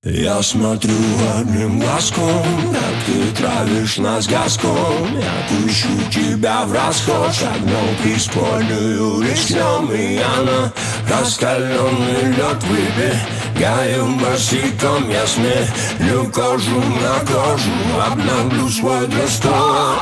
Я смотрю одним глазком, как ты травишь нас газком. Я пущу тебя в расход, шагнул в преисподнюю рискнем. И я на раскаленный лед выбегаю босиком. Я смелю кожу на кожу, обновлю свой дресс-код.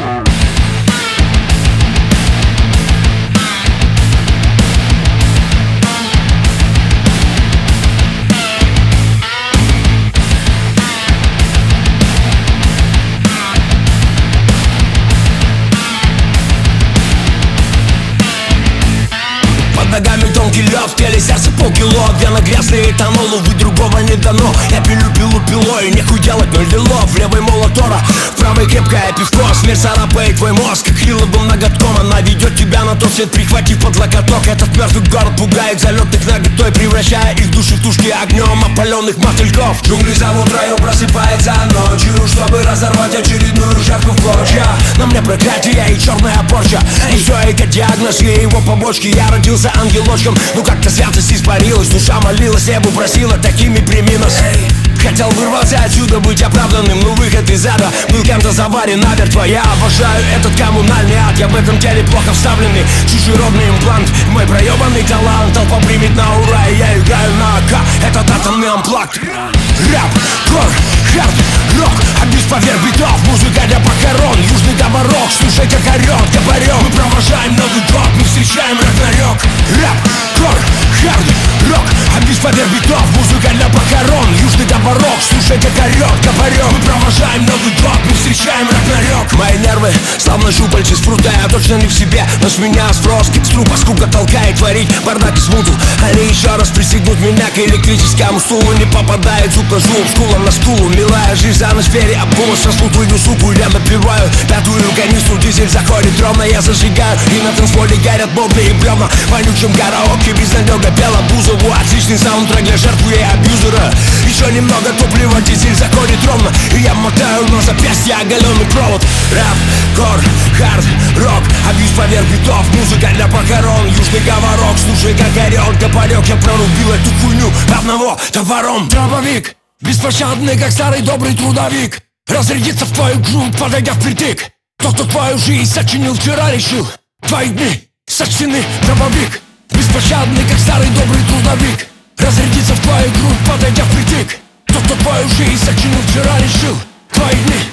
Ногами тонкий лед, в теле сердце полкило. Вены грязные, этанолу, вы другого не дано. Я пилю пилу пилой, нехуй делать, ноль делов. В левой молотора, в правой крепкое пивко. Смерть царапает твой мозг, как хиловым ноготком. Она ведет тебя на тот свет, прихватив под локоток. Этот мертвый город пугает залетных наготой, превращая их души в тушки огнем опаленных мотыльков. Джунгли зовут, район просыпается ночью, чтобы разорвать очередную жертву в клочья. На мне проклятие и черная порча. И все это диагноз и его побочки. Я родился ангелочком, ну как-то святость испарилась. Душа молилась, небу просила, такими прими нас. Хотел вырваться отсюда, быть оправданным, но выход из ада был кем-то заварен намертво. Я обожаю этот коммунальный ад, я в этом теле плохо вставленный чужеродный имплант. Мой проебанный талант, толпа примет на ура, и я играю на АК, этот атомный амплакт. Рэп, кор, хард, рок, а без поверх битов, музыка для похорон. Южный говорок, слушай как орёт копарёк. Мы провожаем Новый год, мы встречаем Рагнарёк. Рэп, кор, хард, рок, а без поверх битов, музыка для похорон. Южный говорок, слушай как орёт копарёк. Мы провожаем Новый год, мы встречаем Рагнарёк. Мои нервы, словно щупальцы спрута, я точно не в себе, но с меня спрос. С трупа скука толкает творить бардак и смуту. Они еще раз пристегнут меня к электрическому стулу. Не попадает звук на зуб, скула на скулу. Милая жизнь за ночь сфере обула, сослутую суку. Я напиваю пятую канистру, дизель заходит ровно. Я зажигаю, и на танцполе горят модные бревна. В вонючем караоке безнадёга пела Бузову. Отличный саундтрек для жертвы и абьюзера. Еще немного топлива, дизель заходит ровно, и я мотаю на запястье оголенный провод. Рэп, кор, хард, рок, абьюз поверх битов, музыка для похорон. Южный говорок, слушай как орёт копарёк. Я прорубил эту хуйню одного товаром. Дробовик, беспощадный, как старый добрый трудовик, разрядится в твою грудь, подойдя впритык. Тот, кто твою жизнь сочинил, вчера решил. Твои дни сочтены, дробовик, беспощадный, как старый добрый трудовик, разрядится в твою грудь, подойдя впритык. Тот, кто твою жизнь сочинил, вчера решил. Твои дни